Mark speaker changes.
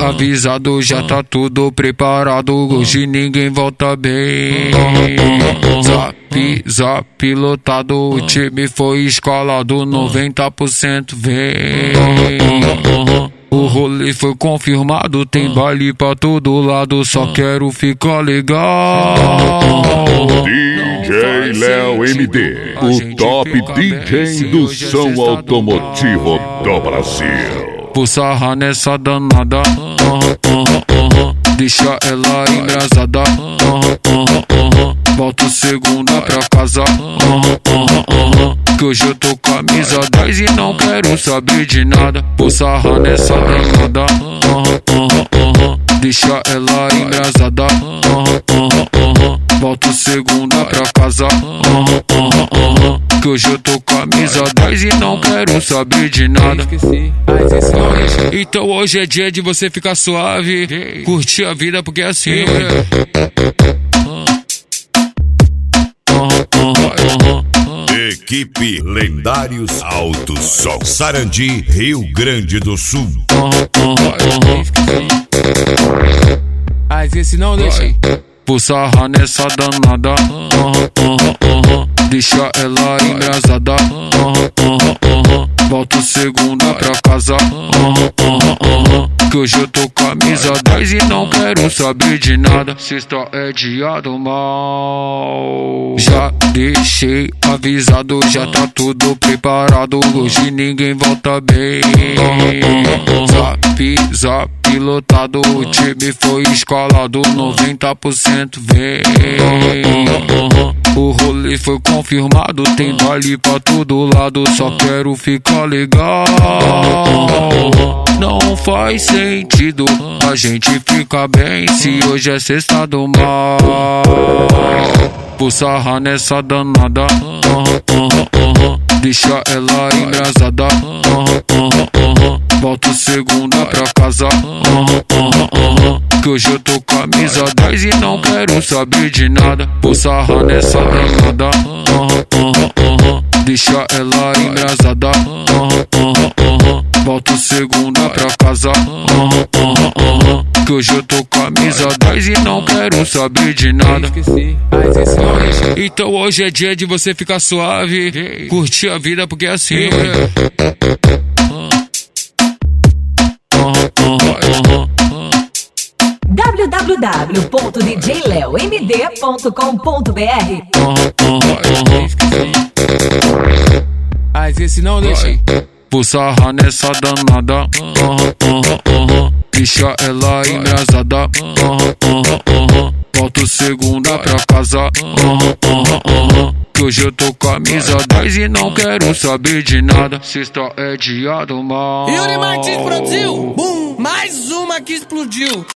Speaker 1: avisado, já tá tudo preparado. Hoje ninguém volta bem. Zap lotado, o time foi escalado, 90% vem. O rolê foi confirmado, tem baile pra todo lado, só quero ficar legal.
Speaker 2: DJ Léo MD, o top DJ do som automotivo do Brasil.
Speaker 1: Vou sarrar nessa danada, deixa ela embrasada. Volto segunda pra casa, que hoje eu tô camisa 10 e não quero saber de nada. Vou sarrar nessa danada, deixa ela embrasada. Volto segunda pra casa, que hoje eu tô camisa 10 e não quero saber de nada. Então hoje é dia de você ficar suave, curtir a vida porque é assim.
Speaker 2: Equipe Lendários Alto Sol, Sarandi, Rio Grande do Sul.
Speaker 3: Mas esse não deixa.
Speaker 1: Vou sarrar nessa danada, deixa ela embrasada. Volto segunda pra casa, que hoje eu tô camisa 10 e não quero saber de nada. Sexta é dia do mal, já deixei avisado, já tá tudo preparado. Hoje ninguém volta bem. Zap lotado, o time foi escalado, 90% vem. O rolê foi confirmado, tem baile pra todo lado, só quero ficar legal. Não faz sentido a gente ficar bem se hoje é sexta do mal. Vou sarrar nessa danada, deixa ela embrasada. Volto segunda pra casa, que hoje eu tô camisa 10 e não quero saber de nada. Vou sarrar nessa danada, deixa ela embrasada. Volto segunda pra casa, que hoje eu tô camisa 10 e não quero saber de nada. Então hoje é dia de você ficar suave, curtir a vida porque é assim.
Speaker 4: www.djleomd.com.br.
Speaker 3: Mas esse não deixa.
Speaker 1: Vou sarrar nessa danada, deixa ela embrasada. Volto segunda pra casa, que hoje eu tô camisa 10 e não quero saber de nada. Sexta é dia do mal.
Speaker 3: Yuri Martins produziu, mais uma que explodiu.